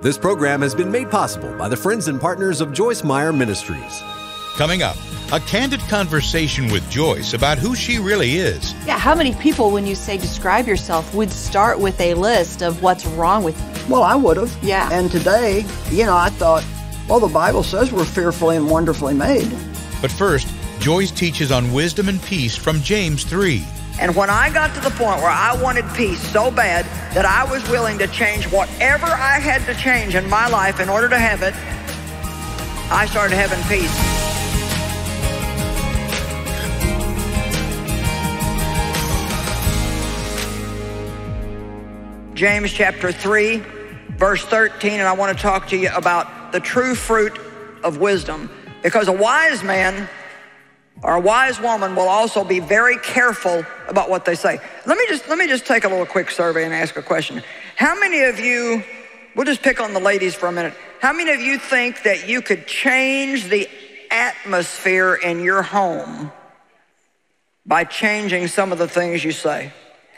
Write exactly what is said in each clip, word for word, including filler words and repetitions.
This program has been made possible by the friends and partners of Joyce Meyer Ministries. Coming up, a candid conversation with Joyce about who she really is. Yeah, how many people, when you say describe yourself, would start with a list of what's wrong with you? Well, I would have. Yeah. And today, you know, I thought, well, the Bible says we're fearfully and wonderfully made. But first, Joyce teaches on wisdom and peace from James three. And when I got to the point where I wanted peace so bad that I was willing to change whatever I had to change in my life in order to have it, I started having peace. James chapter three, verse thirteen, and I want to talk to you about the true fruit of wisdom, because a wise man or a wise woman will also be very careful about what they say. Let me just let me just take a little quick survey and ask a question. How many of you, we'll just pick on the ladies for a minute, how many of you think that you could change the atmosphere in your home by changing some of the things you say?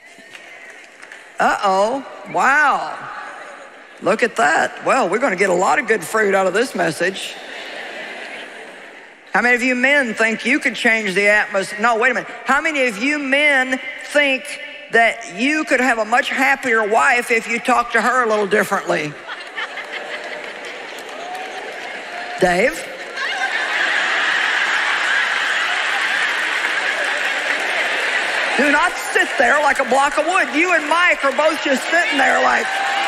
Uh-oh, wow. Look at that. Well, we're going to get a lot of good fruit out of this message. How many of you men think you could change the atmosphere? No, wait a minute. How many of you men think that you could have a much happier wife if you talk to her a little differently? Dave? Do not sit there like a block of wood. You and Mike are both just sitting there like...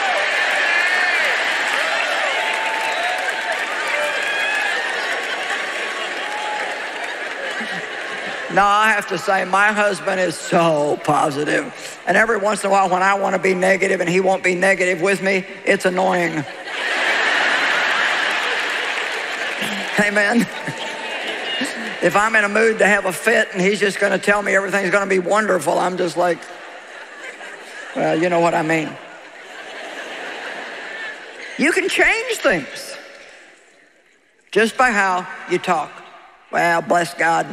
No, I have to say, my husband is so positive. And every once in a while when I want to be negative and he won't be negative with me, it's annoying. Amen. If I'm in a mood to have a fit and he's just going to tell me everything's going to be wonderful, I'm just like, well, you know what I mean. You can change things just by how you talk. Well, bless God.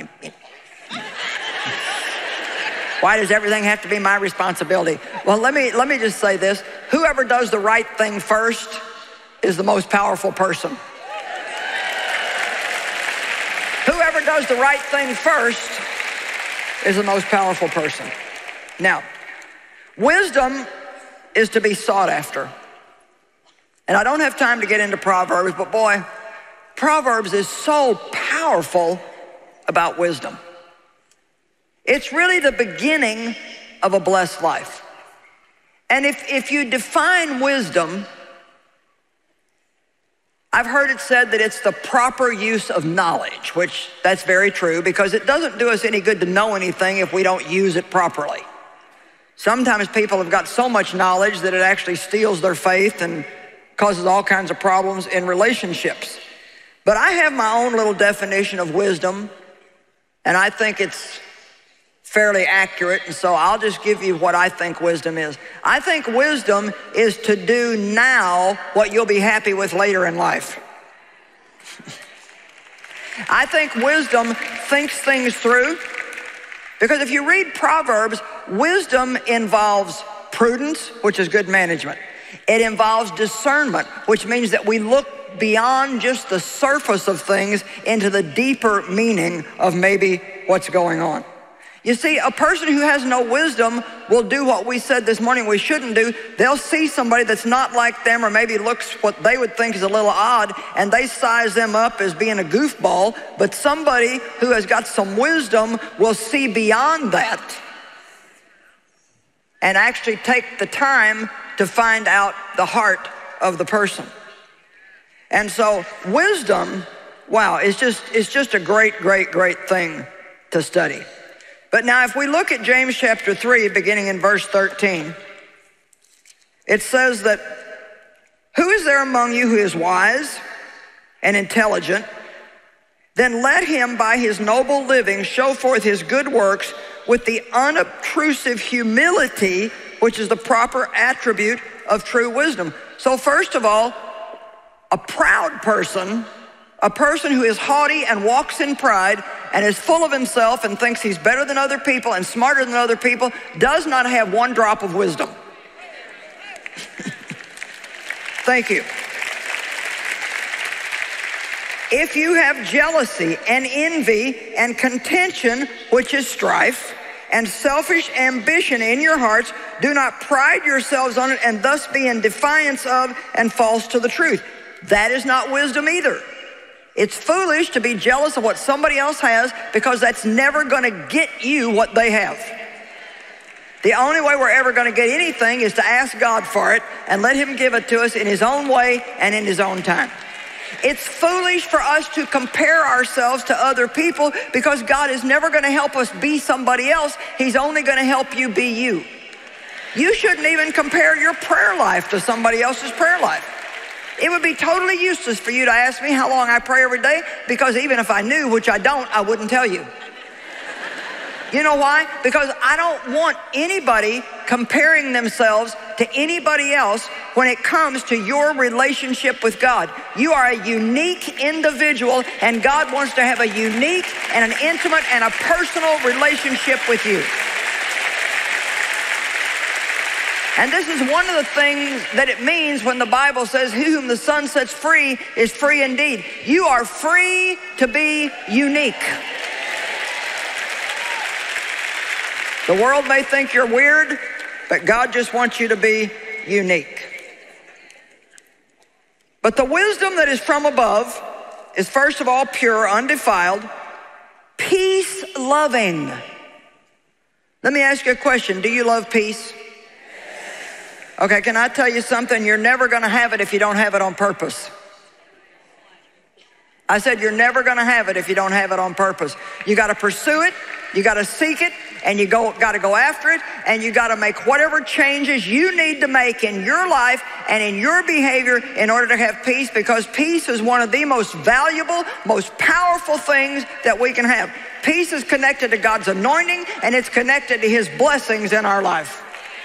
Why does everything have to be my responsibility? Well, let me, let me just say this. Whoever does the right thing first is the most powerful person. Whoever does the right thing first is the most powerful person. Now, wisdom is to be sought after. And I don't have time to get into Proverbs, but boy, Proverbs is so powerful about wisdom. It's really the beginning of a blessed life. And if, if you define wisdom, I've heard it said that it's the proper use of knowledge, which that's very true, because it doesn't do us any good to know anything if we don't use it properly. Sometimes people have got so much knowledge that it actually steals their faith and causes all kinds of problems in relationships. But I have my own little definition of wisdom, and I think it's fairly accurate, and so I'll just give you what I think wisdom is. I think wisdom is to do now what you'll be happy with later in life. I think wisdom thinks things through, because if you read Proverbs, wisdom involves prudence, which is good management. It involves discernment, which means that we look beyond just the surface of things into the deeper meaning of maybe what's going on. You see, a person who has no wisdom will do what we said this morning we shouldn't do. They'll see somebody that's not like them or maybe looks what they would think is a little odd, and they size them up as being a goofball. But somebody who has got some wisdom will see beyond that and actually take the time to find out the heart of the person. And so wisdom, wow, it's just, it's just a great, great, great thing to study. But now if we look at James chapter three, beginning in verse thirteen, it says that, who is there among you who is wise and intelligent? Then let him by his noble living show forth his good works with the unobtrusive humility, which is the proper attribute of true wisdom. So first of all, a proud person, a person who is haughty and walks in pride and is full of himself and thinks he's better than other people and smarter than other people, does not have one drop of wisdom. Thank you. If you have jealousy and envy and contention, which is strife, and selfish ambition in your hearts, do not pride yourselves on it and thus be in defiance of and false to the truth. That is not wisdom either. It's foolish to be jealous of what somebody else has, because that's never going to get you what they have. The only way we're ever going to get anything is to ask God for it and let him give it to us in his own way and in his own time. It's foolish for us to compare ourselves to other people, because God is never going to help us be somebody else. He's only going to help you be you. You shouldn't even compare your prayer life to somebody else's prayer life. It would be totally useless for you to ask me how long I pray every day, because even if I knew, which I don't, I wouldn't tell you. You know why? Because I don't want anybody comparing themselves to anybody else when it comes to your relationship with God. You are a unique individual, and God wants to have a unique and an intimate and a personal relationship with you. And this is one of the things that it means when the Bible says, "He whom the Son sets free is free indeed." You are free to be unique. The world may think you're weird, but God just wants you to be unique. But the wisdom that is from above is first of all pure, undefiled, peace-loving. Let me ask you a question. Do you love peace? Okay, can I tell you something? You're never going to have it if you don't have it on purpose. I said you're never going to have it if you don't have it on purpose. You got to pursue it, you got to seek it, and you go, got to go after it, and you got to make whatever changes you need to make in your life and in your behavior in order to have peace, because peace is one of the most valuable, most powerful things that we can have. Peace is connected to God's anointing, and it's connected to his blessings in our life.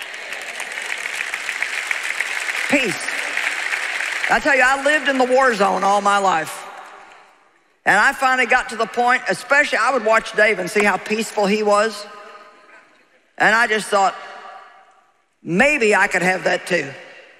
Peace. I tell you, I lived in the war zone all my life. And I finally got to the point, especially I would watch Dave and see how peaceful he was. And I just thought, maybe I could have that too.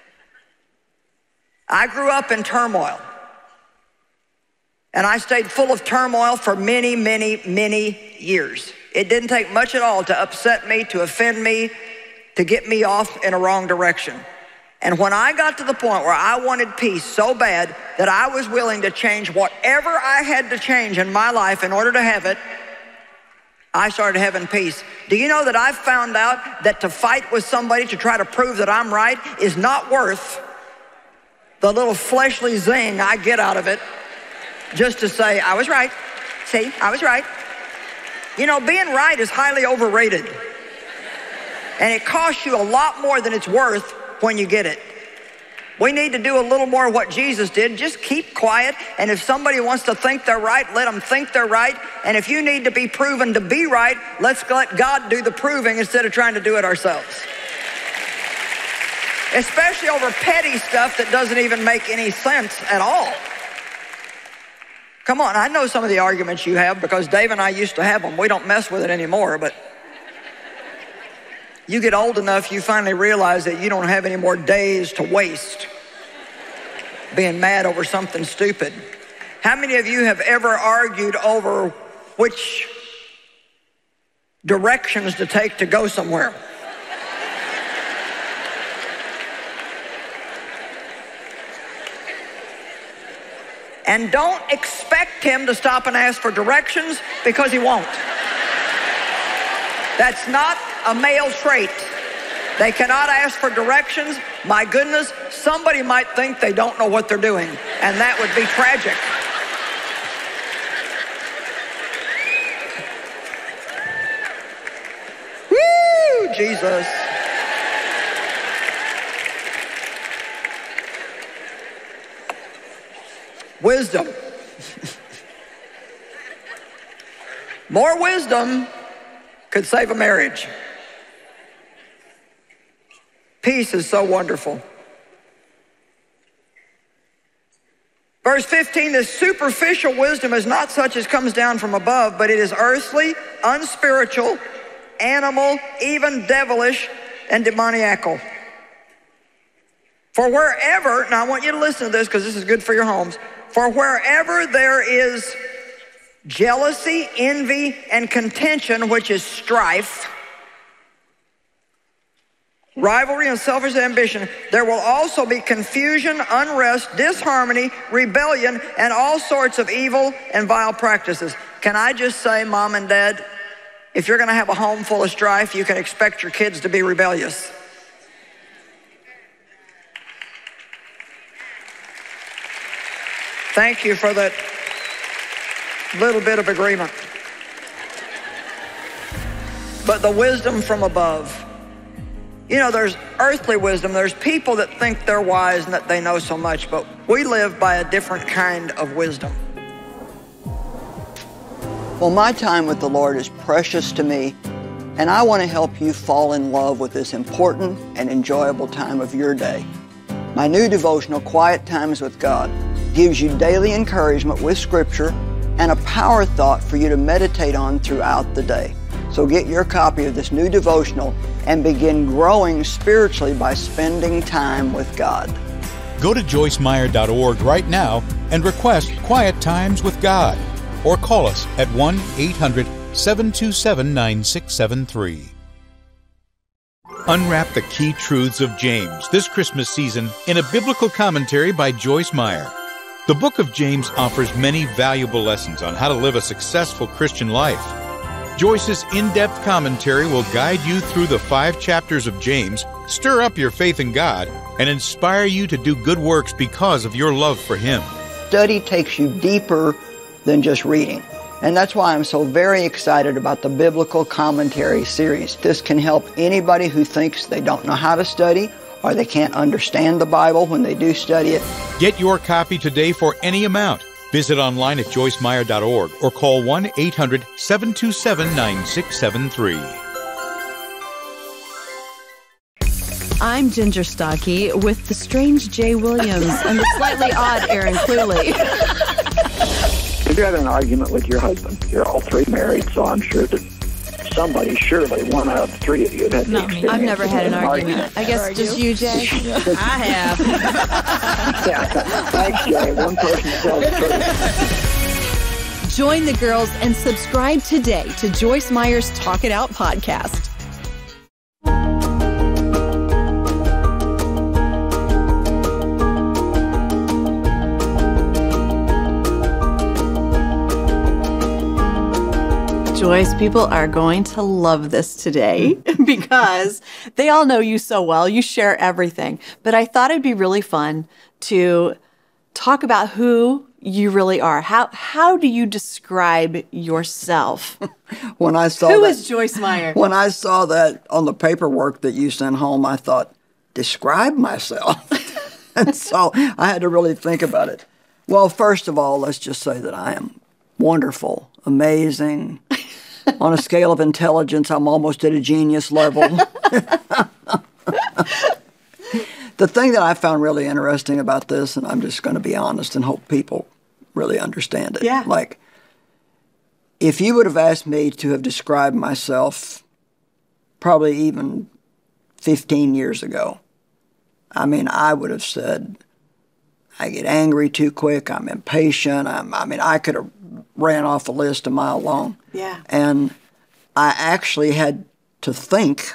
I grew up in turmoil. And I stayed full of turmoil for many, many, many years. It didn't take much at all to upset me, to offend me, to get me off in a wrong direction. And when I got to the point where I wanted peace so bad that I was willing to change whatever I had to change in my life in order to have it, I started having peace. Do you know that I've found out that to fight with somebody to try to prove that I'm right is not worth the little fleshly zing I get out of it just to say, I was right. See, I was right. You know, being right is highly overrated. And it costs you a lot more than it's worth when you get it. We need to do a little more of what Jesus did. Just keep quiet, and if somebody wants to think they're right, let them think they're right. And if you need to be proven to be right, let's let God do the proving instead of trying to do it ourselves. Especially over petty stuff that doesn't even make any sense at all. Come on, I know some of the arguments you have because Dave and I used to have them. We don't mess with it anymore, but you get old enough, you finally realize that you don't have any more days to waste being mad over something stupid. How many of you have ever argued over which directions to take to go somewhere? And don't expect him to stop and ask for directions, because he won't. That's not a male trait. They cannot ask for directions. My goodness, somebody might think they don't know what they're doing, and that would be tragic. Woo, Jesus. Wisdom. More wisdom could save a marriage. Peace is so wonderful. Verse fifteen, this superficial wisdom is not such as comes down from above, but it is earthly, unspiritual, animal, even devilish, and demoniacal. For wherever, now I want you to listen to this because this is good for your homes. For wherever there is jealousy, envy, and contention, which is strife, rivalry and selfish ambition, there will also be confusion, unrest, disharmony, rebellion, and all sorts of evil and vile practices. Can I just say, Mom and Dad, if you're going to have a home full of strife, you can expect your kids to be rebellious. Thank you for that little bit of agreement. But the wisdom from above. You know, there's earthly wisdom. There's people that think they're wise and that they know so much, but we live by a different kind of wisdom. Well, my time with the Lord is precious to me, and I want to help you fall in love with this important and enjoyable time of your day. My new devotional, Quiet Times with God, gives you daily encouragement with Scripture and a power thought for you to meditate on throughout the day. So get your copy of this new devotional and begin growing spiritually by spending time with God. Go to joyce meyer dot org right now and request Quiet Times with God, or call us at one eight hundred seven two seven nine six seven three. Unwrap the key truths of James this Christmas season in a biblical commentary by Joyce Meyer. The book of James offers many valuable lessons on how to live a successful Christian life. Joyce's in-depth commentary will guide you through the five chapters of James, stir up your faith in God, and inspire you to do good works because of your love for Him. Study takes you deeper than just reading. And that's why I'm so very excited about the Biblical Commentary series. This can help anybody who thinks they don't know how to study or they can't understand the Bible when they do study it. Get your copy today for any amount. Visit online at joyce meyer dot org or call one eight hundred seven two seven nine six seven three. I'm Ginger Stocky with the strange Jay Williams and the slightly odd Aaron Cluley. If you're having an argument with your husband, you're all three married, so I'm sure that somebody, surely one out of the three of you had had the experience. I've never had an argument. argument. I guess just you, Jay. I have. Yeah. Thanks, Jay. One person tells the truth. Join the girls and subscribe today to Joyce Meyer's Talk It Out podcast. Joyce, people are going to love this today because they all know you so well. You share everything. But I thought it'd be really fun to talk about who you really are. How how do you describe yourself? When I saw Who that, is Joyce Meyer? When I saw that on the paperwork that you sent home, I thought, describe myself. And so I had to really think about it. Well, first of all, let's just say that I am wonderful, amazing. On a scale of intelligence, I'm almost at a genius level. The thing that I found really interesting about this, and I'm just going to be honest and hope people really understand it. Yeah. Like, if you would have asked me to have described myself probably even fifteen years ago, I mean, I would have said, I get angry too quick, I'm impatient, I'm, I mean, I could have ran off a list a mile long. Yeah. And I actually had to think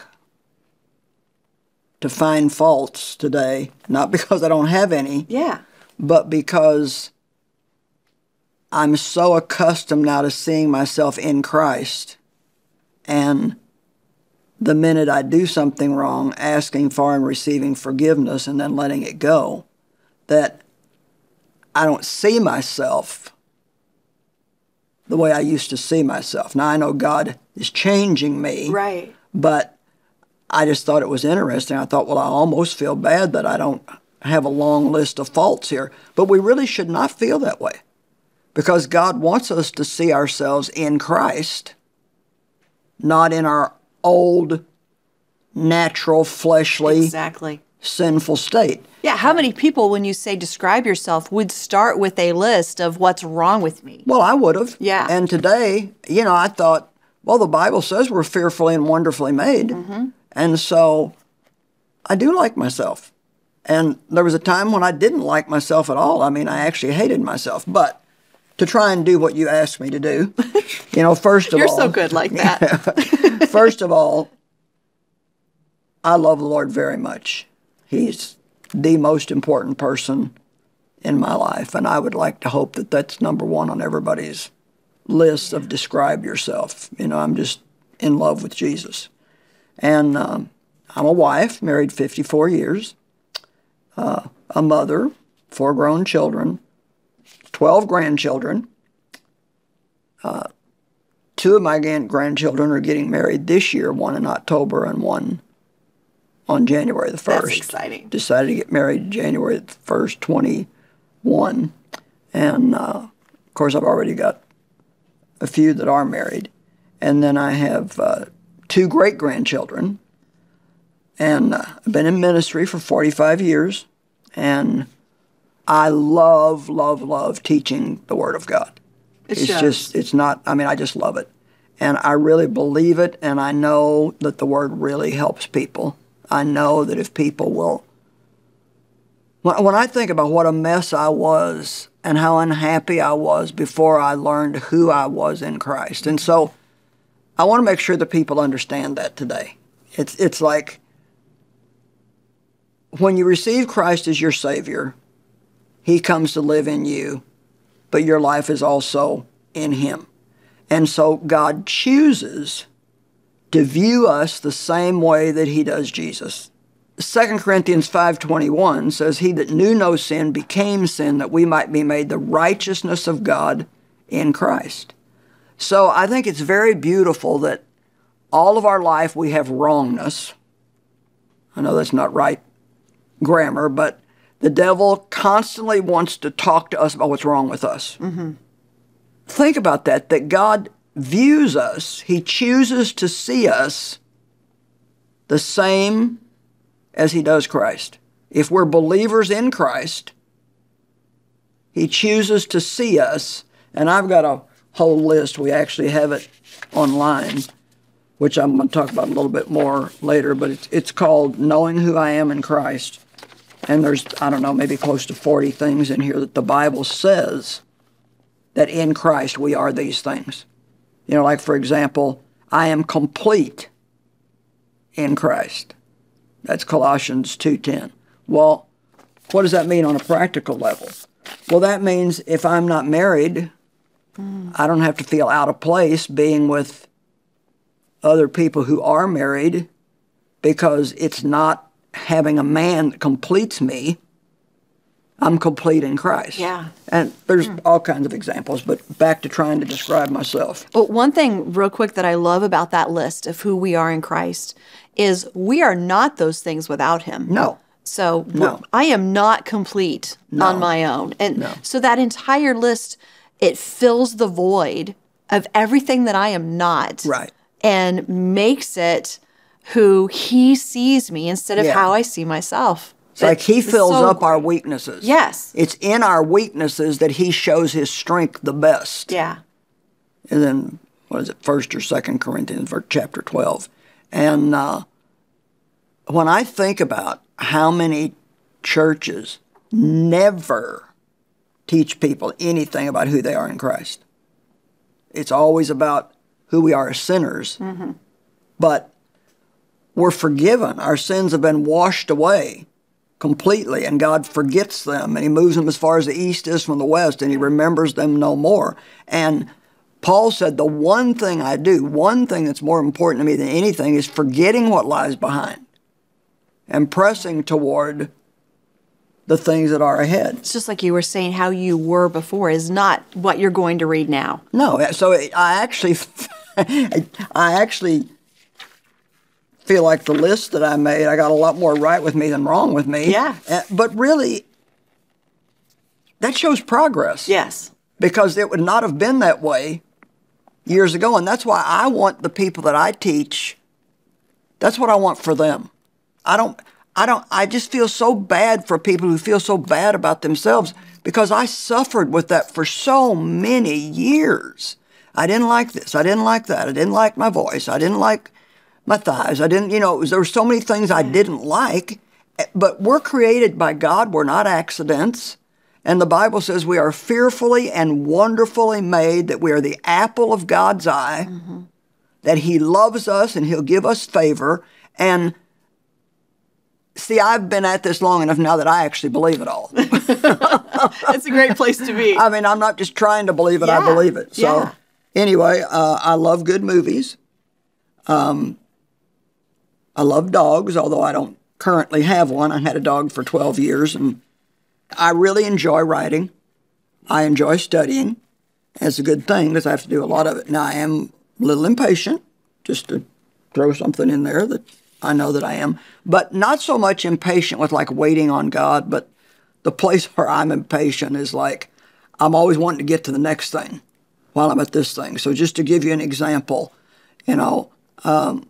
to find faults today, not because I don't have any, Yeah. but because I'm so accustomed now to seeing myself in Christ, and the minute I do something wrong, asking for and receiving forgiveness and then letting it go, that I don't see myself the way I used to see myself. Now, I know God is changing me. Right. But I just thought it was interesting. I thought, well, I almost feel bad that I don't have a long list of faults here. But we really should not feel that way, because God wants us to see ourselves in Christ, not in our old, natural, fleshly, Exactly. sinful state. Yeah, how many people, when you say describe yourself, would start with a list of what's wrong with me? Well, I would have. Yeah. And today, you know, I thought, well, the Bible says we're fearfully and wonderfully made. Mm-hmm. And so I do like myself. And there was a time when I didn't like myself at all. I mean, I actually hated myself. But to try and do what you asked me to do, you know, first of You're all... You're so good like that. First of all, I love the Lord very much. He's the most important person in my life, and I would like to hope that that's number one on everybody's list of describe yourself. You know, I'm just in love with Jesus. And um, I'm a wife, married fifty-four years, uh, a mother, four grown children, twelve grandchildren. Uh, two of my grandchildren are getting married this year, one in October and one on January the first. That's exciting. Decided to get married January the first, twenty-one. And, uh, of course, I've already got a few that are married. And then I have uh, two great-grandchildren. And uh, I've been in ministry for forty-five years. And I love, love, love teaching the Word of God. It it's shows. just, it's not, I mean, I just love it. And I really believe it, and I know that the Word really helps people. I know that if people will, when, when I think about what a mess I was and how unhappy I was before I learned who I was in Christ. And so I want to make sure that people understand that today. It's, it's like when you receive Christ as your Savior, He comes to live in you, but your life is also in Him. And so God chooses to view us the same way that He does Jesus. Second Corinthians five twenty-one says, He that knew no sin became sin, that we might be made the righteousness of God in Christ. So I think it's very beautiful that all of our life we have wrongness. I know that's not right grammar, but the devil constantly wants to talk to us about what's wrong with us. Mm-hmm. Think about that, that God views us, He chooses to see us the same as He does Christ. If we're believers in Christ, He chooses to see us, and I've got a whole list. We actually have it online, which I'm going to talk about a little bit more later, but it's, it's called Knowing Who I Am in Christ. And there's, I don't know, maybe close to forty things in here that the Bible says that in Christ we are these things. You know, like, for example, I am complete in Christ. That's Colossians two ten. Well, what does that mean on a practical level? Well, that means if I'm not married, mm. I don't have to feel out of place being with other people who are married, because it's not having a man that completes me. I'm complete in Christ. Yeah. And there's mm. all kinds of examples, but back to trying to describe myself. Well, one thing real quick that I love about that list of who we are in Christ is we are not those things without Him. No. So no. I am not complete no. on my own. And no. so that entire list, it fills the void of everything that I am not. Right. And makes it who He sees me instead of yeah. how I see myself. It's like He fills so up great. our weaknesses. Yes. It's in our weaknesses that He shows His strength the best. Yeah. And then, what is it, First or Second Corinthians, chapter twelve. And uh, when I think about how many churches never teach people anything about who they are in Christ, it's always about who we are as sinners. Mm-hmm. But we're forgiven. Our sins have been washed away completely, and God forgets them, and He moves them as far as the east is from the west, and He remembers them no more. And Paul said, the one thing I do, one thing that's more important to me than anything, is forgetting what lies behind and pressing toward the things that are ahead. It's just like you were saying, how you were before is not what you're going to read now. No, so I actually, I actually feel like the list that I made, I got a lot more right with me than wrong with me. Yeah. But really, that shows progress. Yes. Because it would not have been that way years ago. And that's why I want the people that I teach, that's what I want for them. I don't, I don't, I just feel so bad for people who feel so bad about themselves, because I suffered with that for so many years. I didn't like this. I didn't like that. I didn't like my voice. I didn't like my thighs. I didn't, you know, it was, there were so many things I didn't like. but we're created by God. We're not accidents. And the Bible says we are fearfully and wonderfully made, that we are the apple of God's eye, mm-hmm. that he loves us and he'll give us favor. And see, I've been at this long enough now that I actually believe it all. It's a great place to be. I mean, I'm not just trying to believe it, yeah. I believe it. So yeah. anyway, uh, I love good movies. Um, I love dogs, although I don't currently have one. I had a dog for twelve years, and I really enjoy writing. I enjoy studying. It's a good thing because I have to do a lot of it. Now, I am a little impatient, just to throw something in there that I know that I am, but not so much impatient with like waiting on God, but the place where I'm impatient is like I'm always wanting to get to the next thing while I'm at this thing. So just to give you an example, you know, um,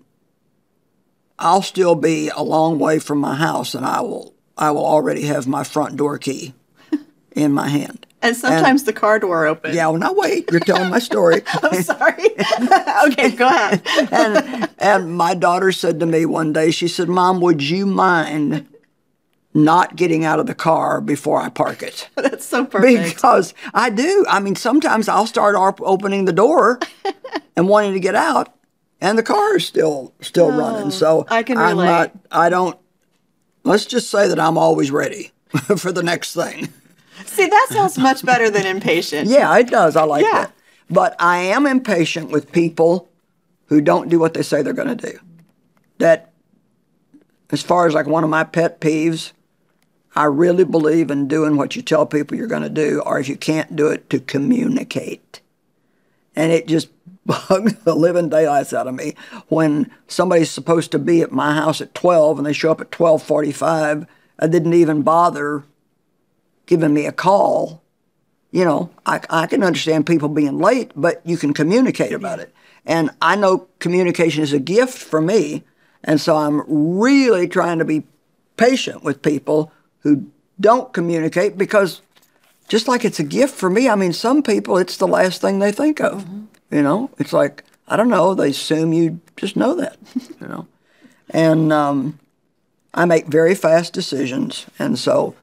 I'll still be a long way from my house, and I will I will already have my front door key in my hand. And sometimes and, the car door opens. Yeah, well, now wait, you're telling my story. I'm sorry. Okay, go ahead. and and my daughter said to me one day, she said, Mom, would you mind not getting out of the car before I park it? That's so perfect. Because I do. I mean, sometimes I'll start opening the door and wanting to get out, and the car is still still oh, running. So I can I'm relate. not, I don't, let's just say that I'm always ready for the next thing. See, that sounds much better than impatient. Yeah, it does. I like yeah. that. But I am impatient with people who don't do what they say they're going to do. That, as far as like one of my pet peeves, I really believe in doing what you tell people you're going to do, or if you can't do it, to communicate. And it just bugs the living daylights out of me when somebody's supposed to be at my house at twelve and they show up at twelve forty-five. I didn't even bother giving me a call. You know, I, I can understand people being late, but you can communicate about it. And I know communication is a gift for me, and so I'm really trying to be patient with people who don't communicate, because just like it's a gift for me, I mean, some people, it's the last thing they think of. Mm-hmm. You know, it's like, I don't know, they assume you just know that, you know. And um, I make very fast decisions, and so,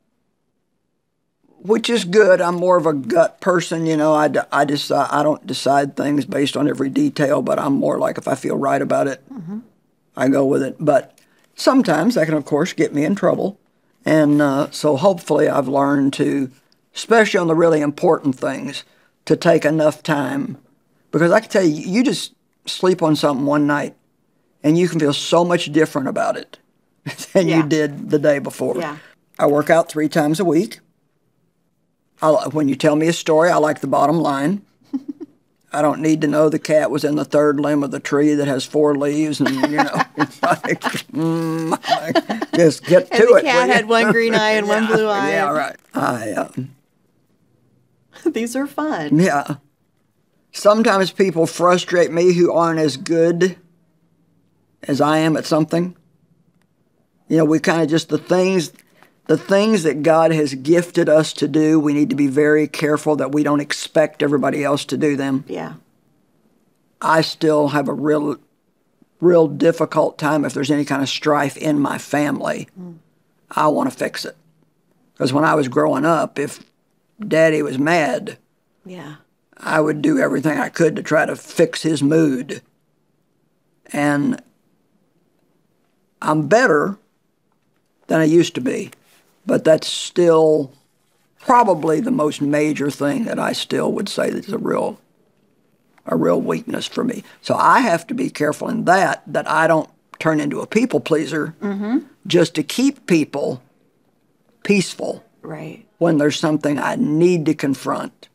which is good. I'm more of a gut person, you know. I, I, decide, I don't decide things based on every detail, but I'm more like, if I feel right about it, mm-hmm. I go with it. But sometimes that can, of course, get me in trouble. And uh, so hopefully I've learned to, especially on the really important things, to take enough time. Because I can tell you, you just sleep on something one night, and you can feel so much different about it than yeah. you did the day before. Yeah. I work out three times a week. I, when you tell me a story, I like the bottom line. I don't need to know the cat was in the third limb of the tree that has four leaves, and you know, it's like, mm, like, just get to and the it. The cat had one green eye and yeah, one blue eye. Yeah, right. I. Um, These are fun. Yeah. Sometimes people frustrate me who aren't as good as I am at something. You know, we kind of just the things. The things that God has gifted us to do, we need to be very careful that we don't expect everybody else to do them. Yeah. I still have a real, real difficult time if there's any kind of strife in my family. Mm. I want to fix it. Because when I was growing up, if Daddy was mad, yeah, I would do everything I could to try to fix his mood. And I'm better than I used to be. But that's still probably the most major thing that I still would say that's a real, a real weakness for me. So I have to be careful in that, that I don't turn into a people pleaser mm-hmm. just to keep people peaceful. Right. When there's something I need to confront,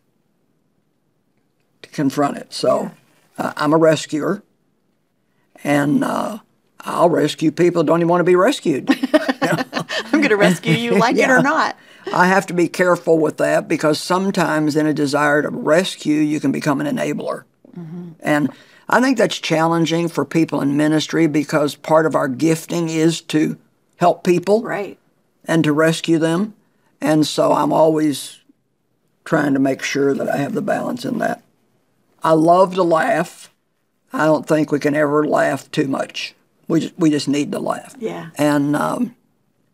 to confront it. So yeah. uh, I'm a rescuer, and uh, I'll rescue people who don't even want to be rescued. I'm going to rescue you, like yeah. it or not. I have to be careful with that, because sometimes in a desire to rescue, you can become an enabler. Mm-hmm. And I think that's challenging for people in ministry, because part of our gifting is to help people right. and to rescue them. And so I'm always trying to make sure that I have the balance in that. I love to laugh. I don't think we can ever laugh too much. We just, we just need to laugh. Yeah. And um,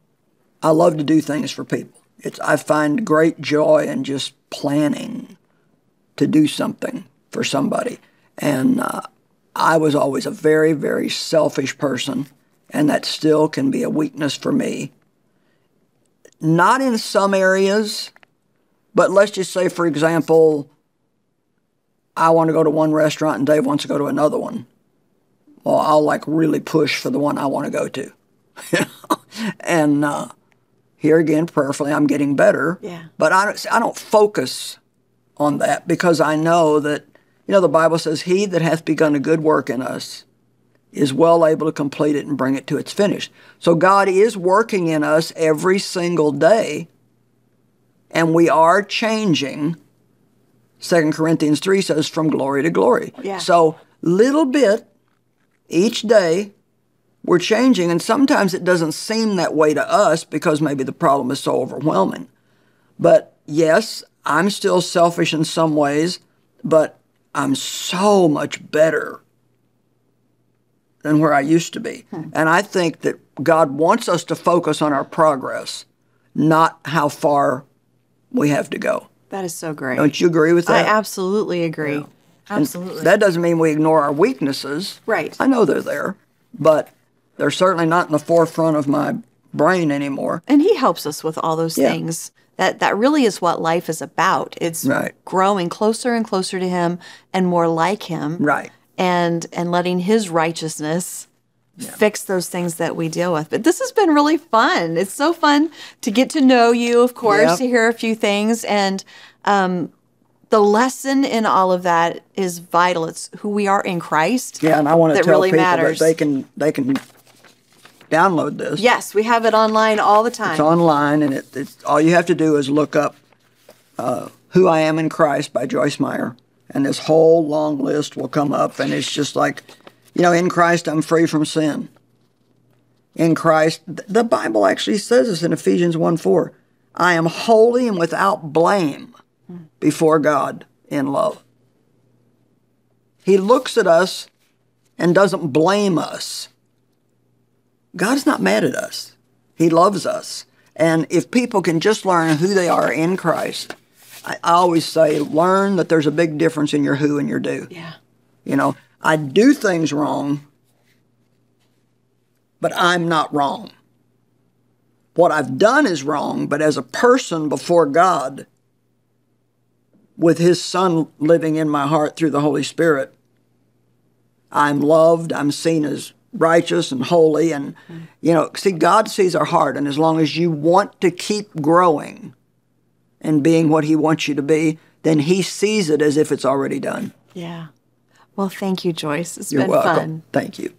I love to do things for people. It's I find great joy in just planning to do something for somebody. And uh, I was always a very, very selfish person, and that still can be a weakness for me. Not in some areas, but let's just say, for example, I want to go to one restaurant and Dave wants to go to another one. Well, I'll like really push for the one I want to go to. and uh, here again, prayerfully, I'm getting better. Yeah. But I don't, I don't focus on that because I know that, you know, the Bible says, he that hath begun a good work in us is well able to complete it and bring it to its finish. So God is working in us every single day, and we are changing. Second Corinthians three says, from glory to glory. Yeah. So little bit each day, we're changing, and sometimes it doesn't seem that way to us because maybe the problem is so overwhelming. But yes, I'm still selfish in some ways, but I'm so much better than where I used to be. Hmm. And I think that God wants us to focus on our progress, not how far we have to go. That is so great. Don't you agree with that? I absolutely agree. Yeah. Absolutely. And that doesn't mean we ignore our weaknesses. Right. I know they're there, but they're certainly not in the forefront of my brain anymore. And he helps us with all those Yeah. things. That that really is what life is about. It's Right. growing closer and closer to him and more like him. Right. And and letting his righteousness fix those things that we deal with. But this has been really fun. It's so fun to get to know you, of course, Yep. to hear a few things. And um, the lesson in all of that is vital. It's who we are in Christ. Yeah, and I want to that tell really people matters. that they can they can download this. Yes, we have it online all the time. It's online, and it, it's all you have to do is look up uh, "Who I Am in Christ" by Joyce Meyer, and this whole long list will come up, and it's just like, you know, in Christ I'm free from sin. In Christ, the Bible actually says this in Ephesians one four, I am holy and without blame before God in love. He looks at us and doesn't blame us. God's not mad at us. He loves us. And if people can just learn who they are in Christ, I, I always say, learn that there's a big difference in your who and your do. Yeah. You know, I do things wrong, but I'm not wrong. What I've done is wrong, but as a person before God, with his Son living in my heart through the Holy Spirit, I'm loved, I'm seen as righteous and holy, and, you know, see, God sees our heart, and as long as you want to keep growing and being what he wants you to be, then he sees it as if it's already done. Yeah. Well, thank you, Joyce. It's You're been welcome. fun. Thank you.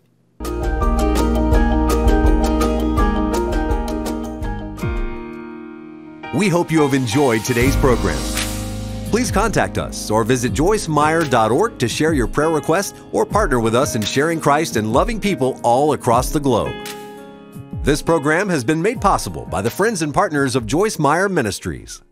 We hope you have enjoyed today's program. Please contact us or visit joyce meyer dot org to share your prayer requests or partner with us in sharing Christ and loving people all across the globe. This program has been made possible by the friends and partners of Joyce Meyer Ministries.